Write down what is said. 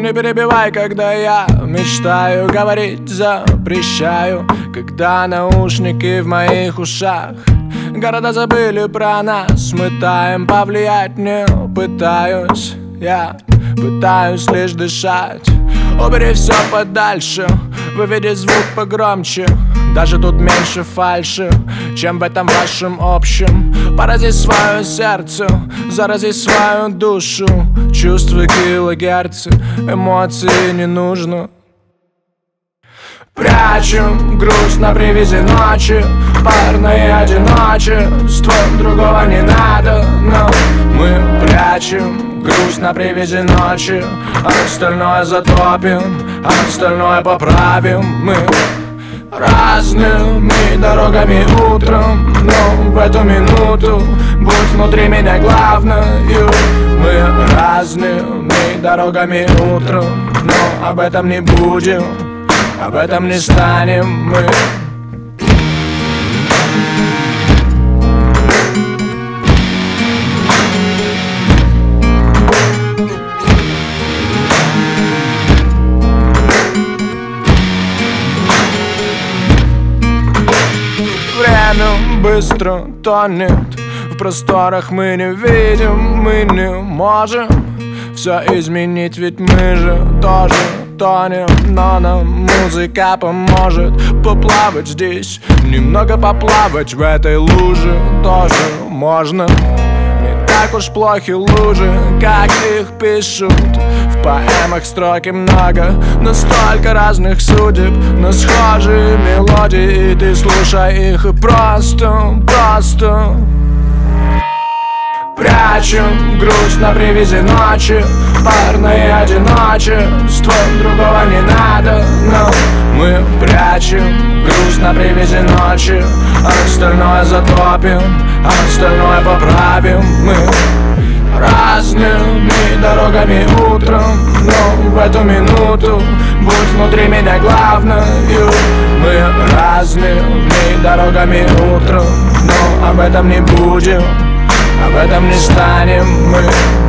Не перебивай, когда я мечтаю говорить, запрещаю, когда наушники в моих ушах. Города забыли про нас, мы таем, повлиять не пытаюсь. Я пытаюсь лишь дышать. Убери все подальше, выведи звук погромче. Даже тут меньше фальши, чем в этом вашем общем. Порази свое сердце, зарази свою душу. Чувствуй килогерцы, эмоции не нужно. Прячем грусть на привязи ночи, парное одиночество, другого не надо, но мы прячем грусть на привязи ночи, а остальное затопим, а остальное поправим. Мы разными дорогами утром, но в эту минуту будь внутри меня главною. Мы разными дорогами утром, но об этом не будем, об этом не станем мы. Время быстро тонет, в просторах мы не видим, мы не можем все изменить, ведь мы же тоже тонем. Но нам музыка поможет поплавать здесь, немного поплавать в этой луже тоже можно. Не так уж плохи лужи, как их пишут в поэмах, строки много, но столько разных судеб на схожие мелодии. И ты слушай их и просто прячем грусть на привязи ночи, парное одиночество, другого не надо, но мы прячем грусть на привязи ночи, а остальное затопим, а остальное поправим. Мы разными дорогами утром, но в эту минуту будь внутри меня главною. Мы разными дорогами утром, но об этом не будем, об этом не станем мы.